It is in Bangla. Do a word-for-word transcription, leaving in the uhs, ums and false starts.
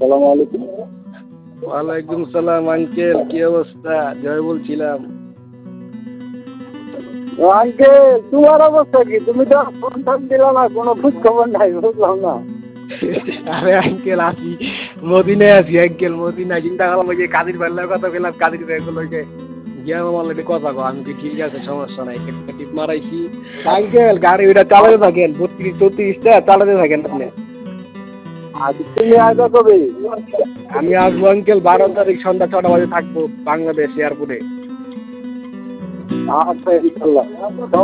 আসসালামু আলাইকুম। ওয়ালাইকুম সালাম আঙ্কেল, কি অবস্থা? জয় বলছিলাম। আঙ্কেল তোমার অবস্থা কি? তুমি তো ফোন টোন দিলা না, কোনো খোঁজ খবর নাই, বুঝলাম না। আরে আঙ্কেল আছি, মদিনায় আছি আঙ্কেল, মদিনায়। চিন্তা করলাম ওই যে কাদির ভাইয়ের কথা বললাম, কাদির ভাই গুলো গিয়ে আমার লাগে কথা কো। আমি কি ঠিক আছে, সমস্যা নাই, টিপ মারাইছি। আঙ্কেল গাড়ি ওইটা চালাতে থাকেন, বত্রিশ চৌত্রিশটা চালাতে থাকেন আপনি। আজ তুমি আসবে কবে? আমি আসবো আঙ্কেল বারো তারিখ সন্ধ্যা ছটা বাজে থাকবো বাংলাদেশ এয়ারপোর্টে। আচ্ছা ইনশাল্লাহ।